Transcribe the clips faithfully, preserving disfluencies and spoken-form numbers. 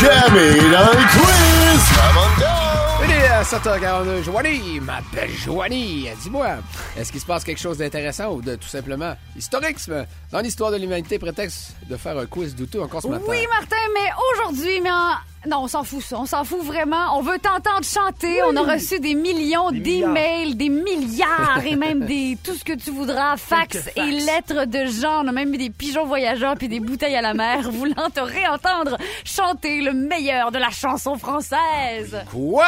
Jamie dans le quiz! Il est à sept heures quarante-deux. Joanie, ma belle Joanie, dis-moi, est-ce qu'il se passe quelque chose d'intéressant ou de tout simplement historisme dans l'histoire de l'humanité, prétexte de faire un quiz douteux encore ce matin? Oui, Martin, mais aujourd'hui, mais en... non, on s'en fout ça, on s'en fout vraiment. On veut t'entendre chanter. Oui. On a reçu des millions des d'emails, des milliards et même des tout ce que tu voudras, fax et lettres de gens. On a même mis des pigeons voyageurs puis des bouteilles à la mer, voulant te réentendre chanter le meilleur de la chanson française. Quoi?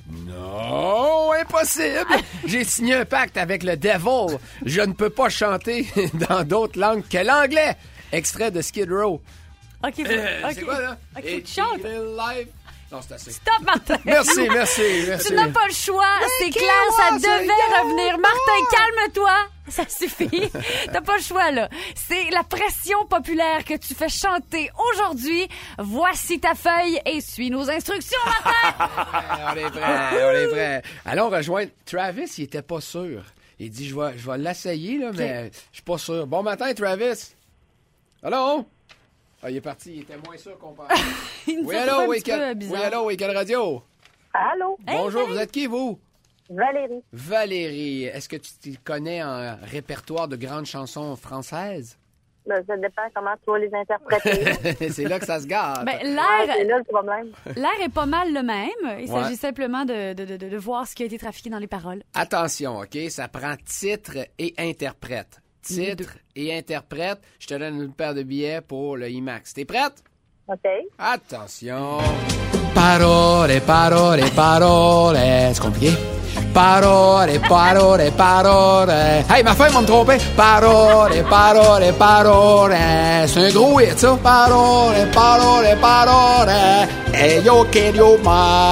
Non, impossible! J'ai signé un pacte avec le devil. Je ne peux pas chanter dans d'autres langues que l'anglais. Extrait de Skid Row. OK, faut... Euh, okay. C'est quoi, là? OK, faut que tu chantes. Non, c'est assez. Stop, Martin! Merci, merci, merci. Tu n'as pas le choix. C'est clair, ça devait revenir. Martin, calme-toi. Ça suffit. T'as pas le choix, là. C'est la pression populaire que tu fais chanter aujourd'hui. Voici ta feuille et suis nos instructions, Martin! On est prêts, on est prêts. Allons rejoindre Travis, il était pas sûr. Il dit, je vais, je vais l'essayer, là, mais je suis pas sûr. Bon matin, Travis. Allô? Ah, il est parti, il était moins sûr qu'on parle. Oui, allô, Weekend, oui, allô, Weekend Radio. Allô? Bonjour, hey, vous êtes qui, vous? Valérie. Valérie, est-ce que tu t'y connais en répertoire de grandes chansons françaises? Ben, ça dépend comment tu vas les interpréter. C'est là que ça se gâte. Ben, l'air, ouais, c'est là le problème. L'air est pas mal le même. Il ouais. s'agit simplement de, de, de, de voir ce qui a été trafiqué dans les paroles. Attention, OK? Ça prend titre et interprète. Titre et interprète. Je te donne une paire de billets pour le IMAX. T'es prête? OK. Attention. Parole, parole, parole. C'est compliqué. Parole, parole, parole. Hey, ma femme m'a me trompé. Parole, parole, parole. C'est un gros hit, ça. Parole, parole, parole. Hey, yo, kid, yo, ma.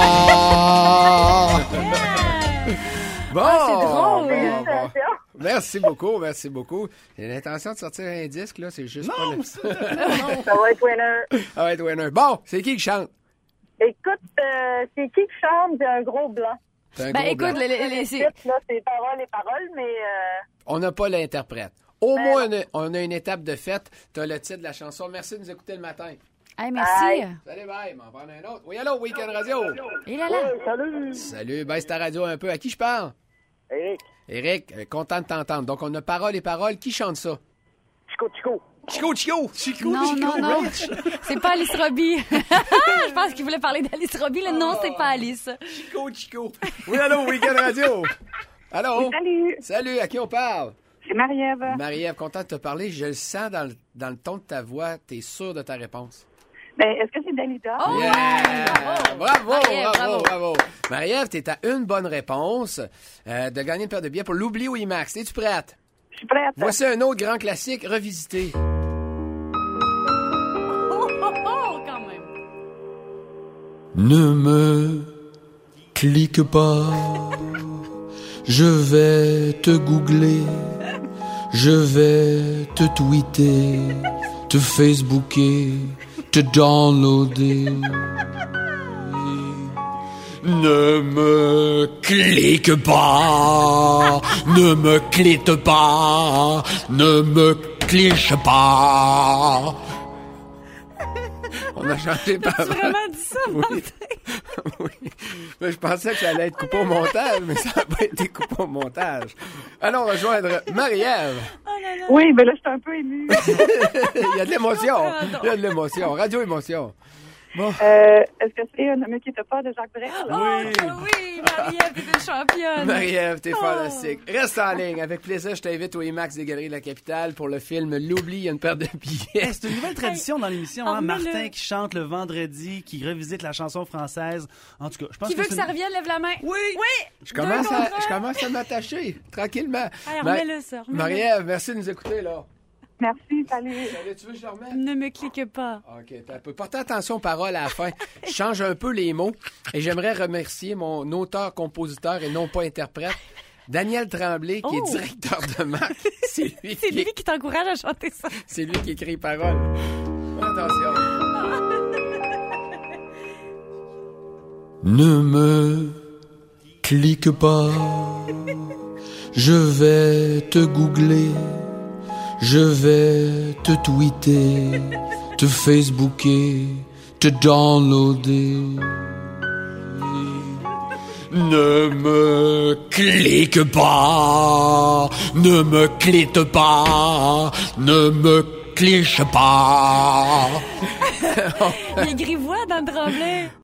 Bon. Ah, c'est drôle. Bon, bon. Merci beaucoup, merci beaucoup. J'ai l'intention de sortir un disque, là, c'est juste non, pas... Ça, non, ça va être winner. Ça va être winner. Bon, c'est qui qui chante? Écoute, euh, c'est qui qui chante d'un gros blanc? Ben, gros écoute, blanc. Les, les, les, c'est... Là, c'est paroles et paroles, mais... Euh... On n'a pas l'interprète. Au ben, moins, on a, on a une étape de fête. Tu as le titre de la chanson. Merci de nous écouter le matin. Hey, merci. Bye. Salut, bye. M'en prendre un autre. Oui, allô, Weekend Radio. Et là, là. Oui, salut. Salut, baisse ta radio un peu. À qui je parle? Éric. Éric, euh, content de t'entendre. Donc, on a paroles et paroles. Qui chante ça? Chico, Chico. Chico, Chico. Chico, non, Chico. Non, non, c'est pas Alice Robbie. Je pense qu'il voulait parler d'Alice Robbie. Là. Non, c'est pas Alice. Chico, Chico. Oui, allô, Weekend Radio. Allô? Oui, salut. Salut, à qui on parle? C'est Marie-Ève. Marie-Ève, content de te parler. Je le sens dans le, dans le ton de ta voix. T'es sûre de ta réponse? Ben, est-ce que c'est Dalida? Oh, yeah! Bravo, bravo, Marie-Ève, bravo, bravo. Marie-Ève, t'es à une bonne réponse euh, de gagner une paire de billets pour l'oubli au IMAX. Es-tu prête? Je suis prête. Voici un autre grand classique revisité. Oh, oh, oh, quand même. Ne me clique pas, je vais te googler, je vais te tweeter, te facebooker, te downloader. Ne me clique pas, ne me clique pas, ne me clique pas. On a changé par... Tu vraiment dit ça, Martin? Oui. Oui. Mais je pensais que ça allait être coupé au montage, mais ça n'a pas été coupé au montage. Allons rejoindre Marie-Ève. Oh là là. Oui, mais là, je suis un peu émue. Il y a de l'émotion. Il y a de l'émotion. Radio-émotion. Bon. Euh, est-ce que c'est un homme qui te pas de Jacques Brel? Oui, oh, oui, Marie-Ève, t'es une championne. Marie-Ève, t'es oh. fantastique. Reste en ligne. Avec plaisir, je t'invite au IMAX des Galeries de la Capitale pour le film L'Oubli. Il y a une paire de billets. Hey, c'est une nouvelle tradition dans l'émission. Hein? Oh, Martin qui chante le vendredi, qui revisite la chanson française. En tout cas, je pense qui que veut que c'est ça une... revienne, lève la main. Oui. Oui. Je commence, à, je commence à m'attacher, tranquillement. Allez, remets-le, ça. Remets-le. Marie-Ève, merci de nous écouter, là. Merci, salut. Salut, tu veux que je le remette? Ne me clique pas. OK, t'as peu. Portez attention aux paroles à la fin. Je change un peu les mots et j'aimerais remercier mon auteur-compositeur et non pas interprète, Daniel Tremblay, qui Oh. est directeur de marque. C'est lui, C'est qui, lui qui t'encourage à chanter ça. c'est lui qui écrit les paroles. Attention. Ne me clique pas, je vais te googler, je vais te tweeter, te facebooker, te downloader. Ne me clique pas, ne me clique pas, ne me cliche pas. Il y a Grivois dans le Tremblay.